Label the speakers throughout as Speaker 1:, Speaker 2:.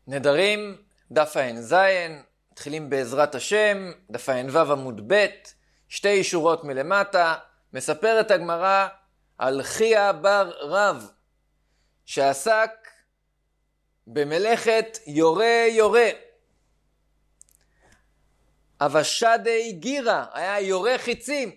Speaker 1: נדרים, דף ע"ז, מתחילים בעזרת השם, דף ע"ו עמוד ב', שתי שורות מלמטה, מספרת הגמרא על חייא בר רב, שעסק במלאכת יורה. אבשדי גירה, היה יורה חיצים.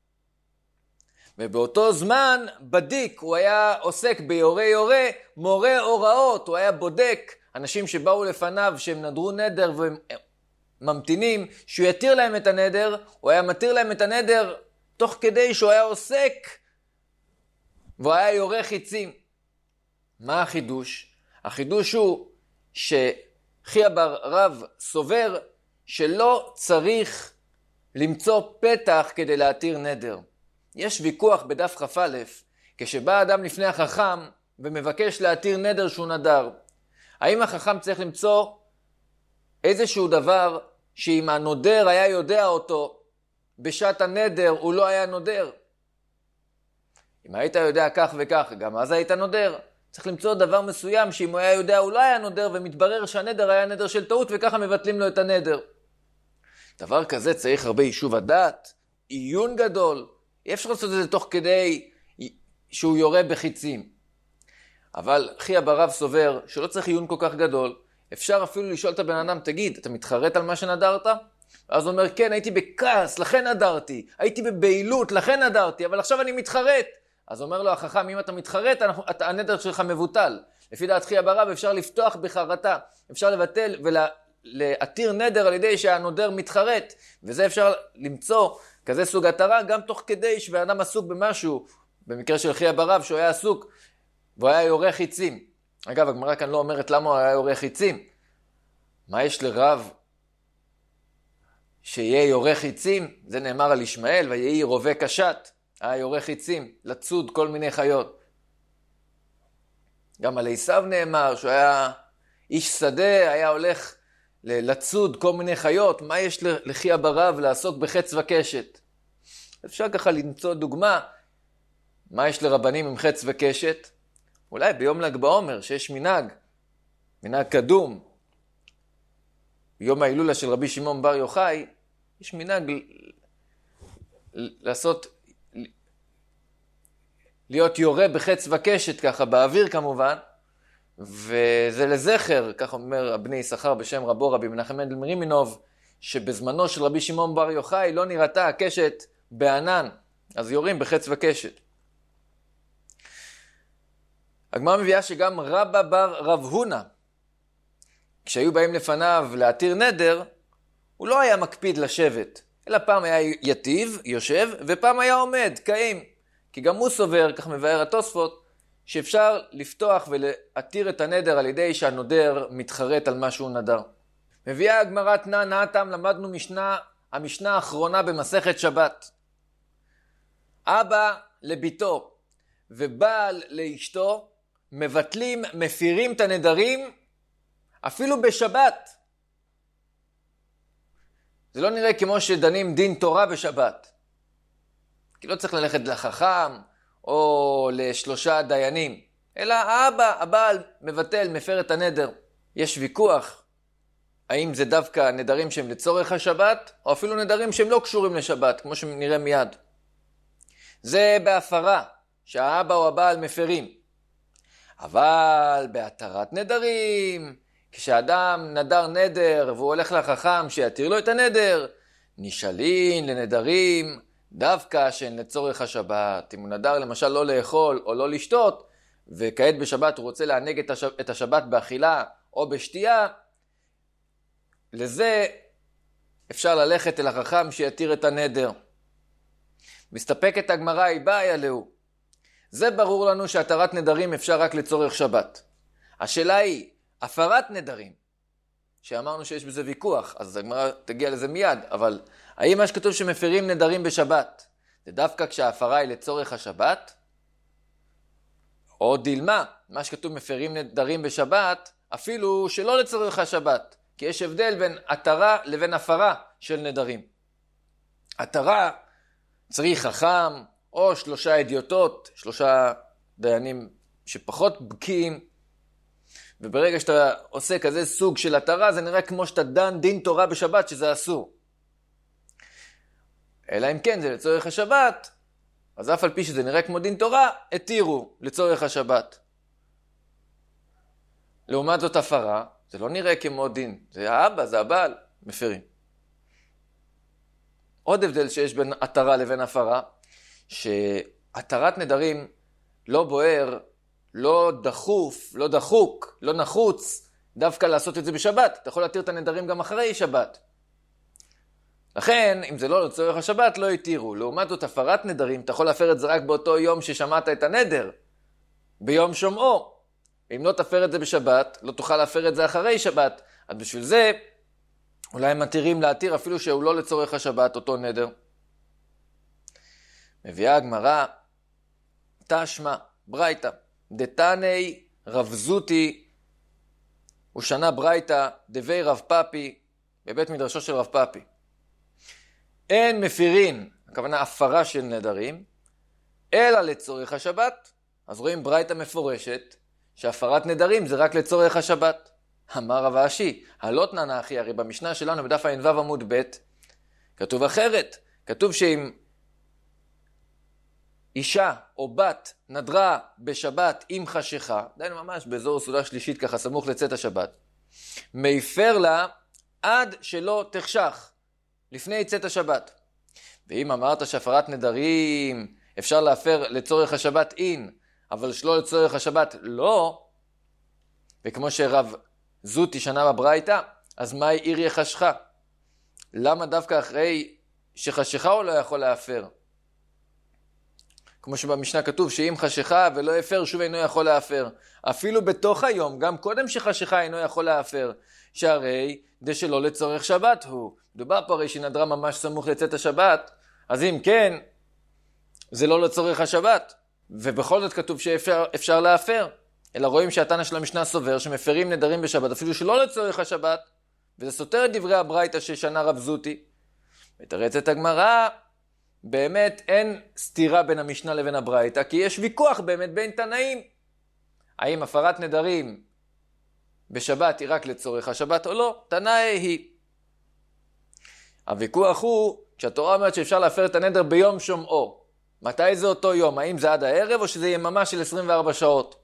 Speaker 1: ובאותו זמן בדיק, הוא היה עוסק ביורה, מורה הוראות, הוא היה בודק אנשים שבאו לפניו שהם נדרו נדר והם ממתינים שהוא יתיר להם את הנדר, הוא היה מתיר להם את הנדר תוך כדי שהוא היה עוסק והוא היה יורה חיצים. מה החידוש? החידוש הוא שחייא בר רב סובר שלא צריך למצוא פתח כדי להתיר נדר. יש ויכוח בדף כ"א, כשבא אדם לפני החכם ומבקש להתיר נדר שהוא נדר. האם החכם צריך למצוא איזשהו דבר שאם הנודר היה יודע אותו בשעת הנדר הוא לא היה נודר? אם היית יודע כך וכך, גם אז היית נודר. צריך למצוא דבר מסוים שאם הוא היה יודע הוא לא היה נודר, ומתברר שהנדר היה נדר של טעות וככה מבטלים לו את הנדר. דבר כזה צריך הרבה יישוב הדעת, עיון גדול. אי אפשר לעשות את זה תוך כדי שהוא יורה בחיצים. אבל חייא בר רב סובר שלא צריך עיון כל כך גדול. אפשר אפילו לשאול את הבן אדם, תגיד, אתה מתחרט על מה שנדרת? אז הוא אומר, כן, הייתי בכעס, לכן נדרתי. הייתי בבהילות, לכן נדרתי, אבל עכשיו אני מתחרט. אז אומר לו החכם, אם אתה מתחרט, הנדר שלך מבוטל. לפי דעת חייא בר רב אפשר לפתוח בחרטה. אפשר לבטל ולהתיר נדר על ידי שהנודר מתחרט. וזה אפשר למצוא כזה סוג התרה, גם תוך כדי שבאדם עסוק במשהו, במקרה של חייא בר רב שהוא היה עסוק, והוא היה יורה חיצים. אגב, הגמרא כאן לא אומרת למה הוא היה יורה חיצים. מה יש לרב שיהיה יורה חיצים? זה נאמר על ישמעאל, ויהי רובה קשת. היה יורה חיצים, לצוד כל מיני חיות. גם על עשיו נאמר שהוא היה איש שדה, היה הולך לצוד כל מיני חיות. מה יש לחייא בר רב לעסוק בחץ וקשת? אפשר ככה למצוא דוגמה. מה יש לרבנים עם חץ וקשת? אולי ביום ל"ג בעומר, שיש מנהג קדום, ביום ההילולה של רבי שמעון בר יוחאי, יש מנהג להיות יורה בחץ וקשת, ככה באוויר כמובן, וזה לזכר, כך אומר הבני יששכר בשם רבו רבי מנחם מנדל מרימינוב, שבזמנו של רבי שמעון בר יוחאי לא נראתה הקשת בענן, אז יורים בחץ וקשת. הגמרא מביאה שגם רבא בר רב הונא, כשהיו באים לפניו להתיר נדר, הוא לא היה מקפיד לשבת, אלא פעם היה יתיב, יושב, ופעם היה עומד, קיים. כי גם הוא סובר, כך מבאר התוספות, שאפשר לפתוח ולהתיר את הנדר על ידי שהנודר מתחרט על מה שהוא נדר. מביאה הגמרא תנא נתם, למדנו המשנה האחרונה במסכת שבת. אבא לביתו ובעל לאשתו, מפירים את הנדרים אפילו בשבת. זה לא נראה כמו שדנים דין תורה בשבת. כי לא צריך ללכת לחכם או לשלושה דיינים. אלא הבעל מבטל, מפר את הנדר. יש ויכוח האם זה דווקא נדרים שהם לצורך השבת, או אפילו נדרים שהם לא קשורים לשבת, כמו שנראה מיד. זה בהפרה, שהאבא או הבעל מפרים. אבל בהתרת נדרים, כשאדם נדר נדר והוא הולך לחכם שיתיר לו את הנדר, נשאלין לנדרים דווקא שהן לצורך השבת. אם הוא נדר למשל לא לאכול או לא לשתות, וכעת בשבת הוא רוצה להנהג את השבת באכילה או בשתייה, לזה אפשר ללכת אל החכם שיתיר את הנדר. מסתפקת הגמרא, היא באה עליהו. זה ברור לנו שהתרת נדרים אפשר רק לצורך שבת. השאלה היא, הפרת נדרים, שאמרנו שיש בזה ויכוח, אז הגמרא תגיע לזה מיד, אבל האם מה שכתוב שמפרים נדרים בשבת, זה דווקא כשההפרה היא לצורך השבת? או דילמה, מה שכתוב מפרים נדרים בשבת, אפילו שלא לצורך השבת, כי יש הבדל בין התרה לבין הפרה של נדרים. התרה צריך חכם, או 3 אדיוטות, 3 דיינים שפחות בקיאים, וברגע שאתה עושה כזה סוג של התרה, זה נראה כמו שאתה דן דין תורה בשבת, שזה אסור. אלא אם כן זה לצורך השבת, אז אף על פי שזה נראה כמו דין תורה, התירו לצורך השבת. לעומת זאת הפרה, זה לא נראה כמו דין, זה האבא, זה הבעל, מפרים. עוד הבדל שיש בין התרה לבין הפרה, שהתרת נדרים לא בוער, לא דחוף, לא דחוק, לא נחוץ, דווקא לעשות את זה בשבת. אתה יכול להתיר את הנדרים גם אחרי שבת. לכן, אם זה לא לצורך השבת, לא יתירו. לעומת זאת, הפרת נדרים, אתה יכול להפר את זה רק באותו יום ששמעת את הנדר, ביום שומעו. אם לא תפר את זה בשבת, לא תוכל להפר את זה אחרי שבת. אז בשביל זה, אולי הם מתירים להתיר אפילו שהוא לא לצורך השבת, אותו נדר. מביאה הגמרא, תשמע, ברייתא, דתני רב זוטי, ושנה ברייתא, דבי רב פאפי, בבית מדרשו של רב פאפי. אין מפירין, הכוונה הפרה של נדרים, אלא לצורך השבת. אז רואים ברייתא מפורשת, שהפרת נדרים זה רק לצורך השבת. אמר רב אשי, הלא תנא אחי, הרי במשנה שלנו בדף ע"ו עמוד ב' כתוב אחרת. כתוב שאם אישה או בת נדרה בשבת עם חשיכה, דיינו ממש באזור סעודה שלישית ככה סמוך לצאת השבת, מפר לה עד שלא תחשך, לפני צאת השבת. ואם אמרת שהפרת נדרים אפשר להפר לצורך השבת אין, אבל שלא לצורך השבת לא, וכמו שרב זוטי שנה בברייתא, אז מה עיר יחשכה? למה דווקא אחרי שחשיכה הוא לא יכול להפר? כמו שבמשנה כתוב שאם חשיכה ולא יפר, שוב אינו יכול להפר. אפילו בתוך היום, גם קודם שחשיכה אינו יכול להפר, שהרי זה שלא לצורך שבת הוא. דובר פה הרי שנדרה ממש סמוך לצאת השבת, אז אם כן, זה לא לצורך השבת. ובכל זאת כתוב שאפשר להפר. אלא רואים שהתנא של המשנה סובר שמפרים נדרים בשבת, אפילו שלא לצורך השבת, וזה סותר את דברי הברייתא ששנה רב זוטי. מתרצת הגמרא, באמת אין סתירה בין המשנה לבין הברייתא, כי יש ויכוח באמת בין תנאים. האם הפרת נדרים בשבת היא רק לצורך השבת או לא? תנאי היא. הוויכוח הוא, כשהתורה אומרת שאפשר להפר את הנדר ביום שומעו. מתי זה אותו יום? האם זה עד הערב או שזה יממה של 24 שעות?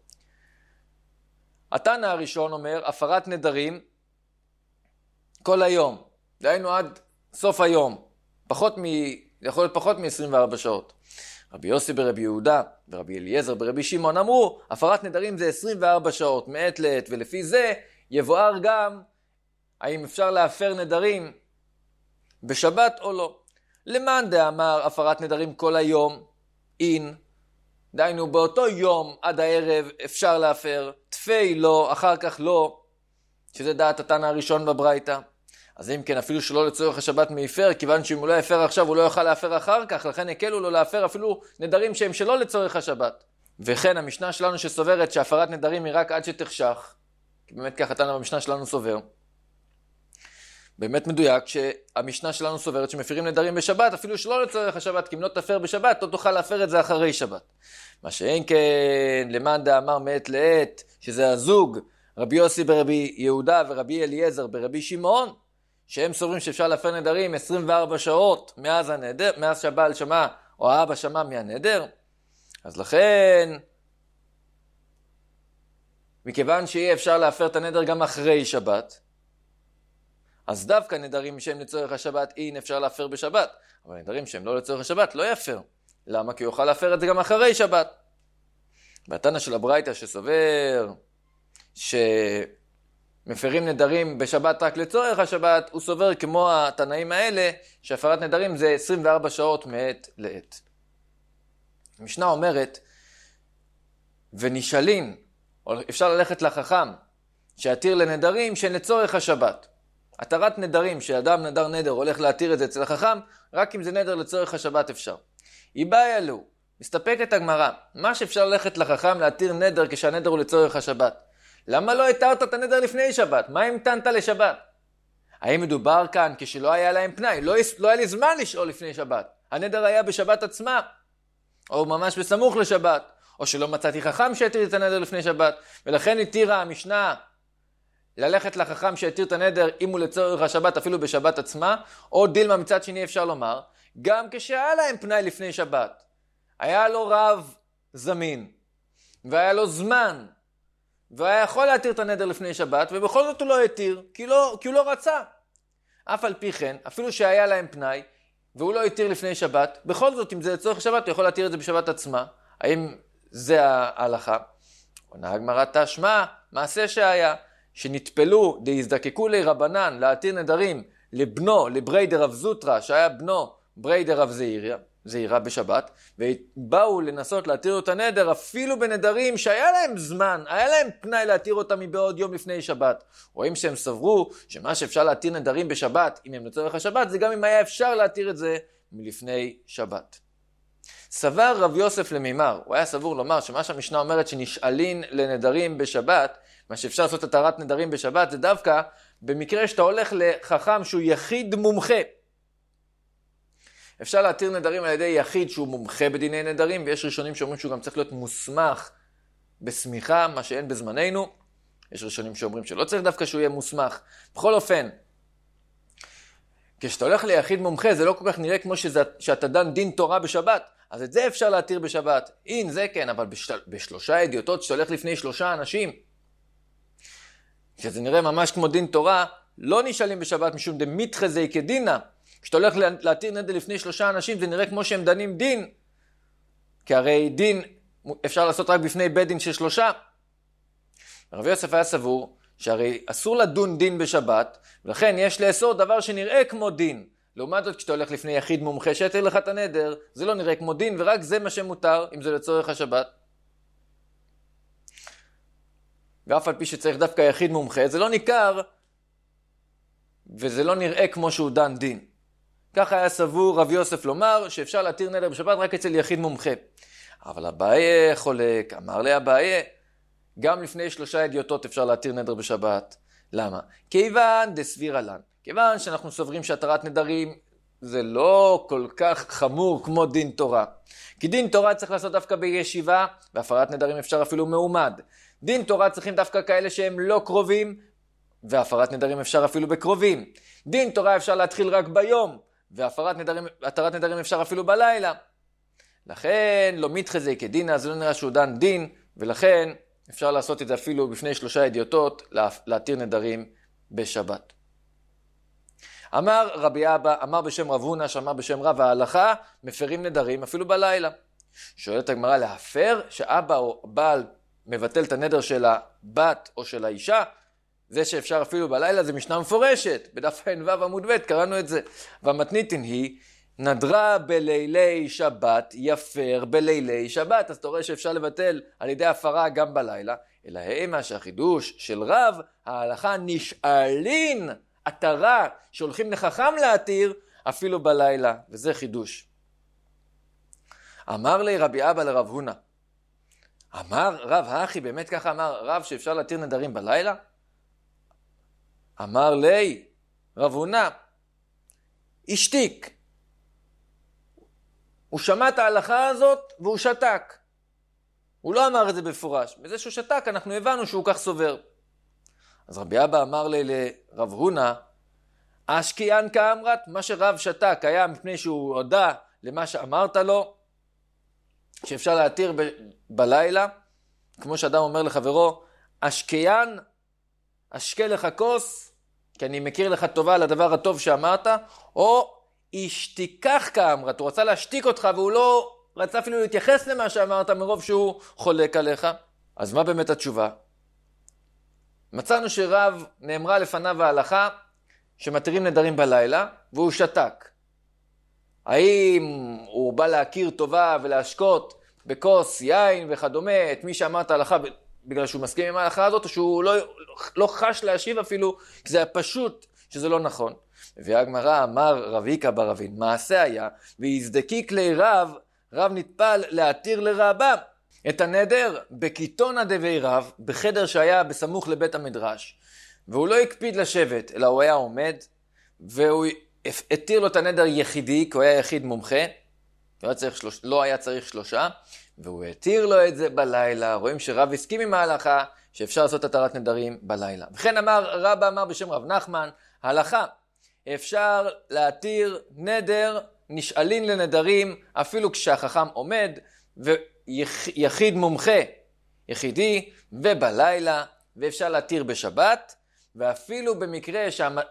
Speaker 1: התנא הראשון אומר, הפרת נדרים כל היום. דהיינו עד סוף היום. יכול להיות פחות מ-24 שעות. רבי יוסי ברבי יהודה ורבי אליעזר ברבי שמעון אמרו, הפרת נדרים זה 24 שעות, מעת לעת, ולפי זה יבואר גם האם אפשר להפר נדרים בשבת או לא. למאן דאמר הפרת נדרים כל היום, אין, דהיינו באותו יום עד הערב אפשר להפר, תפי לא, אחר כך לא, שזה דעת התנא הראשון בברייתא. אז אם כן, אפילו שלא לצורך השבת מפר, כיוון שאם הוא לא יפר עכשיו, הוא לא יוכל להפר אחר כך, לכן הקלו לו להפר אפילו נדרים שהם שלא לצורך השבת. וכן, המשנה שלנו שסוברת שהפרת נדרים היא רק עד שתחשך, כי באמת ככה תנא במשנה שלנו סובר. באמת מדויק שהמשנה שלנו סוברת שמפירים נדרים בשבת, אפילו שלא לצורך השבת, כי אם לא תפר בשבת, לא תוכל להפר את זה אחרי שבת. מה שאין כן, למאן דאמר מעת לעת, שזה הזוג, רבי יוסי ברבי יהודה ורבי אליעזר ברבי שמעון, שהם סוברים שאפשר להפר נדרים 24 שעות מאז הנדר, מאז שהבעל שמע או האבא שמע מהנדר. אז לכן, מכיוון שיהיה אפשר להפר את הנדר גם אחרי שבת, אז דווקא נדרים שהם לצורך השבת, אין אפשר להפר בשבת. אבל נדרים שהם לא לצורך השבת, לא יפר. למה? כי הוא יוכל להפר את זה גם אחרי שבת. והתנא של הברייתא שסובר שמפרים נדרים בשבת רק לצורך השבת, הוא סובר כמו התנאים האלה, שהפרת נדרים זה 24 שעות מעת לעת. המשנה אומרת, ונשאלין, אפשר ללכת לחכם, שיתיר לנדרים שהן לצורך השבת. התרת נדרים, שאדם נדר נדר הולך להתיר את זה אצל החכם, רק אם זה נדר לצורך השבת אפשר. היא בעיה לו, מסתפקת הגמרא, מה שאפשר ללכת לחכם להתיר נדר כשהנדר הוא לצורך השבת. למה לא התרת את הנדר לפני שבת? מה המתנת לשבת? האם מדובר כאן כשלא היה להם פנאי? לא היה לי זמן לשאול לפני שבת. הנדר היה בשבת עצמה, או ממש בסמוך לשבת, או שלא מצאתי חכם שהתיר את הנדר לפני שבת, ולכן התירה המשנה ללכת לחכם שיתיר את הנדר אם הוא לצורך השבת אפילו בשבת עצמה, או דילמה מצד שני אפשר לומר, גם כשהיה להם פנאי לפני שבת, היה לו רב זמין, והיה לו זמן, והיה יכול להתיר את הנדר לפני שבת, ובכל זאת הוא לא התיר, כי הוא לא רצה. אף על פי כן, אפילו שהיה להם פנאי, והוא לא התיר לפני שבת, בכל זאת אם זה לצורך השבת, הוא יכול להתיר את זה בשבת עצמה. האם זה ההלכה? עונה הגמרא תשמע, מעשה שהיה, שנטפלו דהזדקקו לרבנן להתיר נדרים לבנו, לברי דרב זוטרא, שהיה בנו ברי דרב זעירא בשבת, ובאו לנסות להתיר את הנדר אפילו בנדרים שהיה להם זמן, היה להם פנאי להתיר אותם מבעוד יום לפני שבת. רואים שהם סברו שמה שאפשר להתיר נדרים בשבת, אם הם לצורך השבת, זה גם אם היה אפשר להתיר את זה מלפני שבת. סבר רב יוסף למימר, הוא היה סבור לומר שמה שהמשנה אומרת שנשאלין לנדרים בשבת, מה שאפשר לעשות התרת נדרים בשבת, זה דווקא במקרה שאתה הולך לחכם שהוא יחיד מומחה. אפשר להתיר נדרים על ידי יחיד שהוא מומחה בדיני נדרים, ויש ראשונים שאומרים שהוא גם צריך להיות מוסמך בסמיכה, מה שאין בזמננו. יש ראשונים שאומרים שלא צריך דווקא שהוא יהיה מוסמך. בכל אופן, כשאתה הולך ליחיד מומחה, זה לא כל כך נראה כמו שאתה דן דין תורה בשבת. אז את זה אפשר להתיר בשבת. אין, זה כן, אבל בשלושה אדיוטות שאתה הולך לפני 3 אנשים, שזה נראה ממש כמו דין תורה, לא נשאלים בשבת משום דמיתחא זי כדינא. כשאתה הולך להתיר נדר לפני 3 אנשים, זה נראה כמו שהם דנים דין. כי הרי דין אפשר לעשות רק בפני בית דין של 3. רב יוסף היה סבור שהרי אסור לדון דין בשבת, ולכן יש לאסור דבר שנראה כמו דין. לעומת זאת, כשאתה הולך לפני יחיד מומחה שיתיר לך את הנדר, זה לא נראה כמו דין, ורק זה מה שמותר, אם זה לצורך השבת. ואף על פי שצריך דווקא יחיד מומחה, זה לא ניכר, וזה לא נראה כמו שהוא דן דין. כך היה סבור רב יוסף לומר, שאפשר להתיר נדר בשבת רק אצל יחיד מומחה. אבל אביי חולק, אמר לי אביי, גם לפני 3 אדיוטות אפשר להתיר נדר בשבת. למה? כיוון דסבירא לן. כיוון שאנחנו סוברים שהתרת נדרים זה לא כל כך חמור כמו דין תורה. כי דין תורה צריך לעשות דווקא בישיבה, והפרת נדרים אפשר אפילו מעומד. דין תורה צריכים דווקא כאלה שהם לא קרובים, והפרת נדרים אפשר אפילו בקרובים. דין תורה אפשר להתחיל רק ביום, והתרת נדרים אפשר אפילו בלילה. לכן לא מיתחא זי כדינא, זה לא נראה שהוא דן דין, ולכן אפשר לעשות את זה אפילו בפני 3 אדיוטות, להתיר נדרים בשבת. אמר רבי אבא, אמר בשם רב הונא, שאמר בשם רב ההלכה, מפרים נדרים אפילו בלילה. שואלת הגמרא, להפר שאבא או בעל מבטל את הנדר של הבת או של האישה, זה שאפשר אפילו בלילה זה משנה מפורשת, בדף ע"ו עמוד ב' קראנו את זה. והמתניתין היא, נדרה בלילי שבת, יפר בלילי שבת. אז אתה רואה שאפשר לבטל על ידי הפרה גם בלילה, אלא האמה שהחידוש של רב ההלכה נשאלין התרה שהולכים לחכם להתיר אפילו בלילה, וזה חידוש. אמר לי רבי אבא לרב הונא, אמר רב האחי, באמת ככה אמר רב שאפשר להתיר נדרים בלילה? אמר לי רב הונא, השתיק. הוא שמע את ההלכה הזאת והוא שתק. הוא לא אמר את זה בפורש. בזה שהוא שתק אנחנו הבנו שהוא כך סובר. אז רבי אבא אמר לי לרב הונא, אשקיען כאמרת, מה שרב שתק היה מפני שהוא הודע למה שאמרת לו, שאפשר להתיר בלילה, כמו שאדם אומר לחברו, אשקיען, אשקה לך כוס, כי אני מכיר לך טובה על הדבר הטוב שאמרת, או השתיקח כאמרת, הוא רצה להשתיק אותך והוא לא רצה אפילו להתייחס למה שאמרת מרוב שהוא חולק עליך. אז מה באמת התשובה? מצאנו שרב נאמרה לפניו ההלכה שמתירים נדרים בלילה והוא שתק. האם הוא בא להכיר טובה ולהשקות בכוס יין וכדומה את מי שאמרת ההלכה בגלל שהוא מסכים עם ההלכה הזאת, או שהוא לא חש להשיב אפילו, כי זה היה פשוט שזה לא נכון. והגמרא אמר רב היקה ברבין, מעשה היה, והזדקיק לרב, רב נטפל להתיר לרבם את הנדר בקיתונא דבי רב, בחדר שהיה בסמוך לבית המדרש, והוא לא הקפיד לשבת, אלא הוא היה עומד, והוא התיר לו את הנדר יחידי, כי הוא היה יחיד מומחה, לא היה צריך 3, והוא התיר לו את זה בלילה. רואים שרב הסכים עם ההלכה, שאפשר לעשות התרת נדרים בלילה. וכן רבא אמר בשם רב נחמן, הלכה, אפשר להתיר נדר, נשאלין לנדרים, אפילו כשהחכם עומד, ויחיד מומחה, יחידי, ובלילה, ואפשר להתיר בשבת, ואפילו במקרה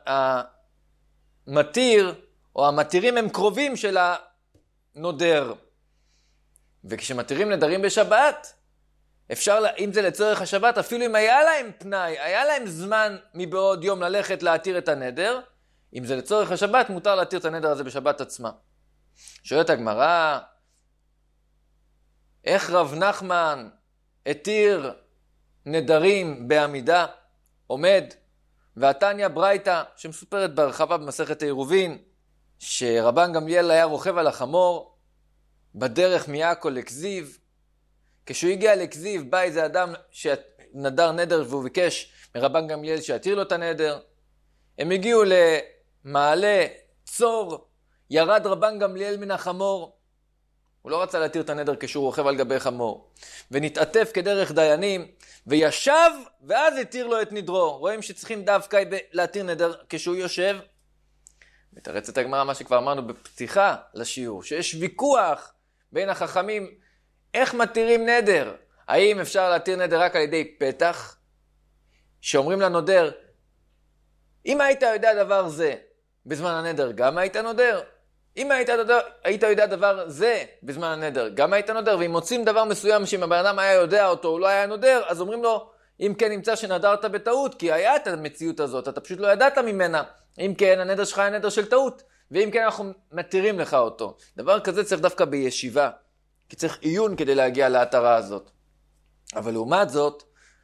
Speaker 1: שהמתיר, או המתירים הם קרובים של הנודר. וכשמתירים נדרים בשבת, אפשר, אם זה לצורך השבת, אפילו אם היה להם פנאי, היה להם זמן מבעוד יום ללכת להתיר את הנדר, אם זה לצורך השבת, מותר להתיר את הנדר הזה בשבת עצמה. שואלת הגמרא, איך רב נחמן התיר נדרים בעמידה, עומד, והתניא ברייתא, שמסופרת בהרחבה במסכת העירובין, שרבן גמליאל היה רוכב על החמור, בדרך מיעקו לכזיב, כשהוא הגיע לכזיב, בא איזה אדם שנדר נדר והוא ביקש מרבן גמליאל שיתיר לו את הנדר. הם הגיעו למעלה צור, ירד רבן גמליאל מן החמור. הוא לא רצה להתיר את הנדר כשהוא רוכב על גבי חמור. ונתעטף כדרך דיינים, וישב ואז התיר לו את נדרו. רואים שצריכים דווקא להתיר נדר כשהוא יושב. מתרצת הגמרא מה שכבר אמרנו בפתיחה לשיעור, שיש ויכוח בין החכמים איך מתירים נדר. האם אפשר להתיר נדר רק על ידי פתח? שאומרים לנודר, אם היית יודע דבר זה בזמן הנדר, גם היית נודר? אם היית יודע דבר זה בזמן הנדר, גם היית נודר? ואם מוצאים דבר מסוים שאם הבן אדם היה יודע אותו, הוא לא היה נודר, אז אומרים לו, אם כן נמצא שנדרת בטעות, כי היה את המציאות הזאת, אתה פשוט לא ידעת ממנה. אם כן, הנדר שלך היה נדר של טעות, ואם כן אנחנו מתירים לך אותו. דבר כזה צריך דווקא בישיבה, כי צריך עיון כדי להגיע להתרה הזאת. אבל לעומת זאת,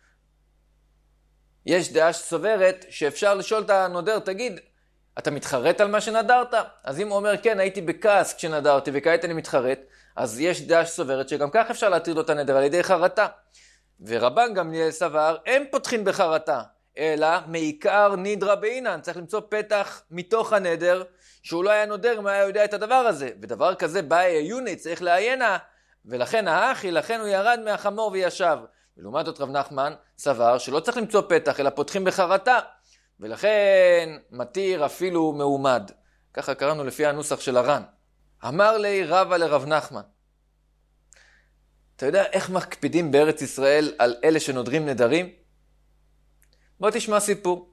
Speaker 1: יש דעה שסוברת שאפשר לשאול את הנודר, תגיד, אתה מתחרט על מה שנדרת? אז אם הוא אומר, כן, הייתי בכעס כשנדרתי וכעת אני מתחרט, אז יש דעה שסוברת שגם כך אפשר להתיר לו את הנדר על ידי חרטה. ורבן גמליאל סבר, הם פותחים בחרטה, אלא מעיקר נדרה בעינן, צריך למצוא פתח מתוך הנדר, שהוא לא היה נודר אם היה יודע את הדבר הזה. ודבר כזה באי עיוני, צריך לעיינה, ולכן האחי, לכן הוא ירד מהחמור וישב. ולעומת זאת רב נחמן סבר שלא צריך למצוא פתח, אלא פותחים בחרטה, ולכן מתיר אפילו מעומד. ככה קראנו לפי הנוסח של הר"ן. אמר לי רבא לרב נחמן, אתה יודע איך מקפידים בארץ ישראל על אלה שנודרים נדרים? בוא תשמע סיפור.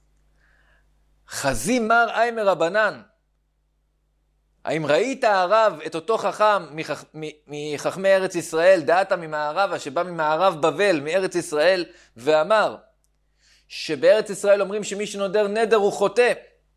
Speaker 1: חזי מר איימר רבנן, האם ראית הרב את אותו חכם מחכמי ארץ ישראל, דעתה ממערבה, שבא ממערב בבל, מארץ ישראל, ואמר שבארץ ישראל אומרים שמי שנודר נדר הוא חוטא.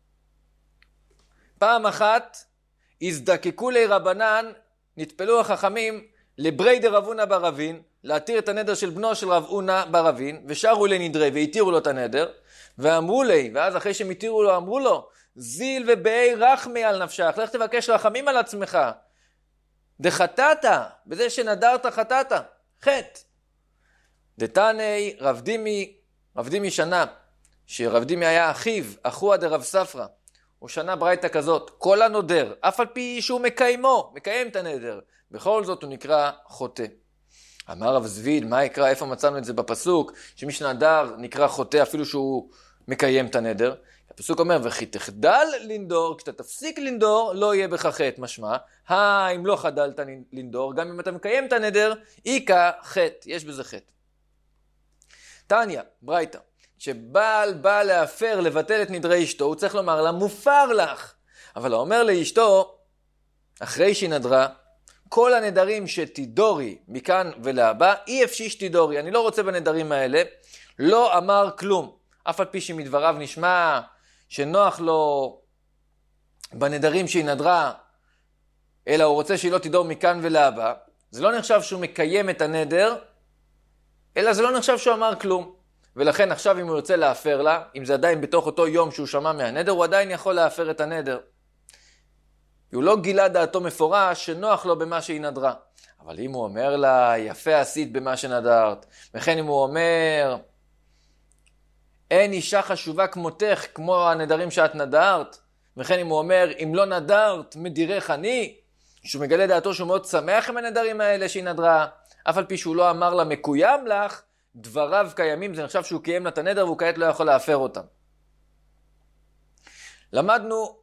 Speaker 1: פעם אחת הזדקקו לי רבנן, נטפלו החכמים לברי דרב הונא בר אבין, להתיר את הנדר של בנו של רב הונא בר אבין, ושרו לנדרי והתירו לו את הנדר, ואמרו לי, ואז אחרי שהם התירו לו אמרו לו, זיל ובאי רחמי על נפשך, לך תבקש רחמים על עצמך, דחטאת, בזה שנדרת חטאת, חטא. דתני רב דימי שנה, שרב דימי היה אחיו, אחוה דרב ספרא, הוא שנה ברייתא כזאת, כל הנודר, אף על פי שהוא מקיים את הנדר, בכל זאת הוא נקרא חוטא. אמר רב זביד, מה יקרא, איפה מצאנו את זה בפסוק, שמי שנדר נקרא חוטא אפילו שהוא מקיים את הנדר. הפסוק אומר, וכי תחדל לנדור, כשאתה תפסיק לנדור, לא יהיה בך חטא, משמע, אם לא חדלת לנדור, גם אם אתה מקיים את הנדר, איקה חטא, יש בזה חטא. תניא, ברייתא, שבעל בא להפר, לבטל את נדרי אשתו, הוא צריך לומר לה, מופר לך. אבל הוא אומר לאשתו, אחרי שהיא נדרה, כל הנדרים שתידורי מכאן ולהבא, אי אפשר שתידורי, אני לא רוצה בנדרים האלה, לא אמר כלום. אף על פי שמדבריו נשמע שנוח לו בנדרים שהיא נדרה, אלא הוא רוצה שהיא לא תידור מכאן ולהבא, זה לא נחשב שהוא מקיים את הנדר, אלא זה לא נחשב שהוא אמר כלום. ולכן עכשיו אם הוא יוצא להפר לה, אם זה עדיין בתוך אותו יום שהוא שמע מהנדר, הוא עדיין יכול להפר את הנדר. הוא לא גילה דעתו מפורש שנוח לו במה שהיא נדרה. אבל אם הוא אומר לה, יפה עשית במה שנדרת, וכן אם הוא אומר, אין אישה חשובה כמותך, כמו הנדרים שאת נדרת, וכן אם הוא אומר, אם לא נדרת, מדירך אני, שהוא מגלה דעתו שהוא מאוד שמח עם הנדרים האלה שהיא נדרה, אף על פי שהוא לא אמר לה מקוים לך, דבריו קיימים, זה נחשב שהוא קיים לה את הנדר והוא כעת לא יכול להפר אותם. למדנו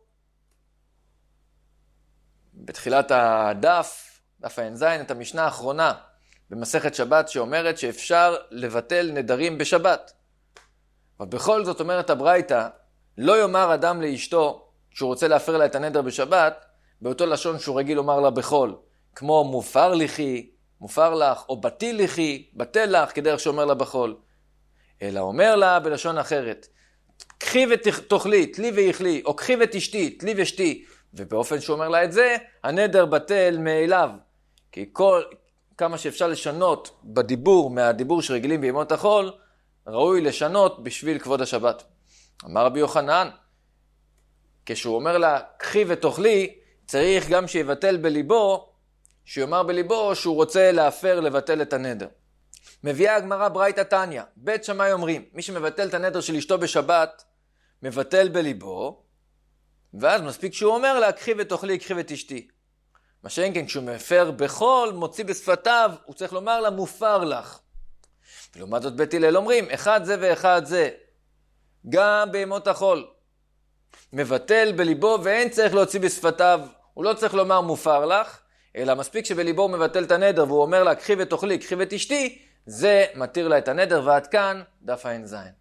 Speaker 1: בתחילת הדף, דף ה-NZ, את המשנה האחרונה במסכת שבת שאומרת שאפשר לבטל נדרים בשבת. אבל בכל זאת אומרת הברייתא, לא יאמר אדם לאשתו שהוא רוצה להפר לה את הנדר בשבת, באותו לשון שהוא רגיל לומר לה בחול, כמו מופר לכי, מופר לך, או בטיל לכי, בטל לך, כדרך שאומר לה בחול. אלא אומר לה בלשון אחרת, קחי ותאכלי, תלי ויכלי, או קחי ותשתי, תלי ושתי, ובאופן שהוא אומר לה את זה, הנדר בטל מאליו. כי כמה שאפשר לשנות בדיבור, מהדיבור שרגילים בימות החול, ראוי לשנות בשביל כבוד השבת. אמר רבי יוחנן, כשהוא אומר לה, קחי ותאכלי, צריך גם שיבטל בליבו, שיאמר בליבו שהוא רוצה להפר, לבטל את הנדר. מביאה הגמרא ברייתא תניא, בית שמאי אומרים, מי שמבטל את הנדר של אשתו בשבת, מבטל בליבו, ואז מספיק שהוא אומר לה, קחי ותאכלי, קחי ותשתי. מה שאין כן, כשהוא מפר בחול, מוציא בשפתיו, הוא צריך לומר לה, מופר לך. ולעומת זאת בית הלל אומרים, אחד זה ואחד זה, גם בימות החול. מבטל בליבו ואין צריך להוציא בשפתיו, הוא לא צריך לומר מופר לך, אלא מספיק שבליבו הוא מבטל את הנדר והוא אומר לה, קחי ותאכלי, קחי ותשתי, זה מתיר לה את הנדר, ועד כאן דף ה-NZ.